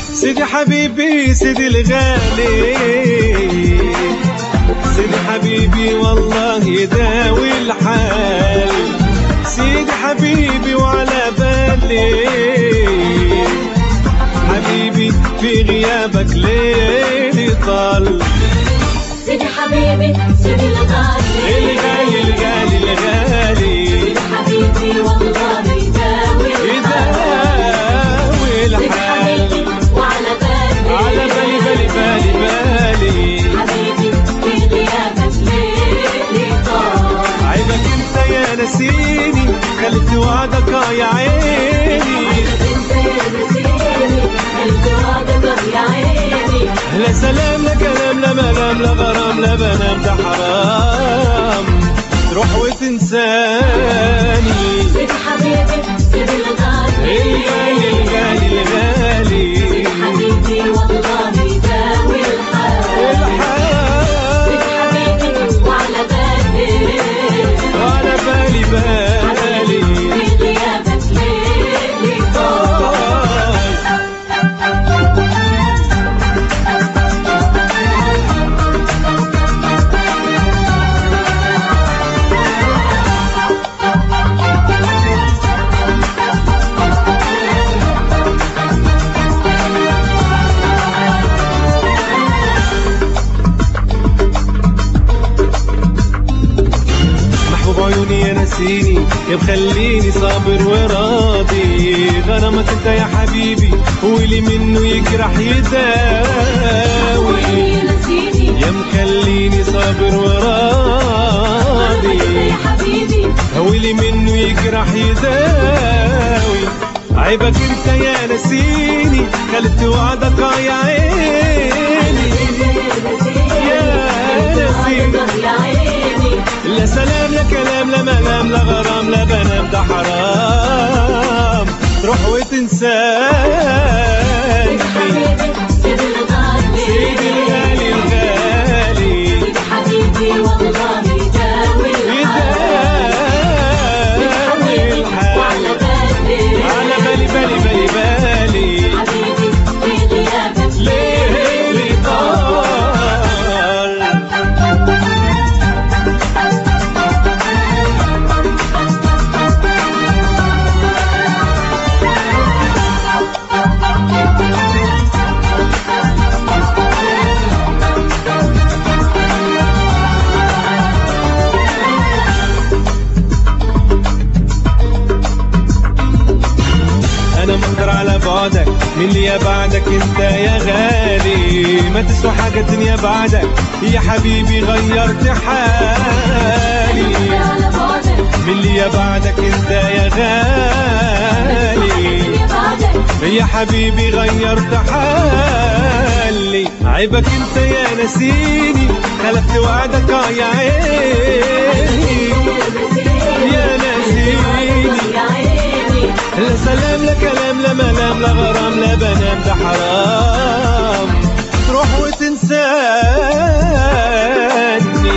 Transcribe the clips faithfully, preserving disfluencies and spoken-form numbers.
سيدي حبيبي سيدي الغالي، سيدي حبيبي والله يداوي الحال، سيدي حبيبي وعلى بالي حبيبي في غيابك ليلي طال. سيدي حبيبي سيدي الغالي الغالي الغالي الغالي سيدي حبيبي والله يداوي يداوي الحال، وعلى بالي على بالي بالي بالي بالي حبيبي في غيابك ليلي طال. عيبك انت يا نسيني خلت وعدك يا عيني، انت يا نسيني قلت وعدك يا عيني. لا سلام لا كلام لا منام لا غرام لا بنام، ده حرام تروح وتنساني. سيدي حبيبي سيدي الغالي الغالي الغالي الغالي سيدي حبيبي والله يداوي الحال، سيدي حبيبي وعلى بالي وعلى بالي بالي في غيابك ليلي طال. عيوني يا نسيني يا مخليني صابر وراضي، غرامك انت يا حبيبي واللي منه يجرح يداوي، يا مخليني صابر وراضي يا حبيبي واللي منه يجرح يداوي. عيبك انت يا نسيني خلت وعدك يا عيني، يا نسيني يا عيني. لا سلام لا كلام لا منام لا غرام لا بنام، ده حرام تروح وتنساني. سيدي الغالي سيدي الغالي الغالي سيدي حبيبي والله يداوي الحال، يداوي وعلى الحال، بالي على بالي بالي بالي بالي حبيبي في غيابك ليلي طال. انا مقدر على بعدك من اللي يا بعدك انت يا غالي، ما تسوى حاجة الدنيا بعدك يا حبيبي غيرت حالي، على بعدك من اللي يا بعدك انت يا غالي يا بعدك يا حبيبي غيرت حالي. عيبك انت يا نسيني خلفت وعدك يا عيني، يا نسيني يا عيني. لا سلام لا كلام لا منام لا غرام لا بنام، ده حرام تروح وتنساني.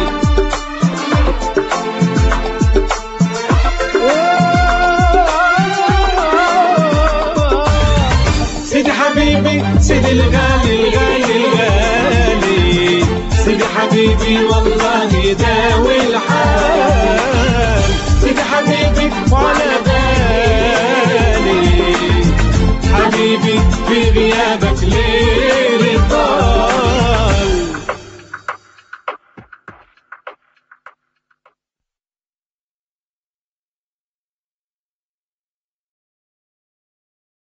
سيدي حبيبي سيدي الغالي الغالي الغالي سيدي حبيبي والله يداوي الحال، سيدي حبيبي وعلى بالي حبيبي في غيابك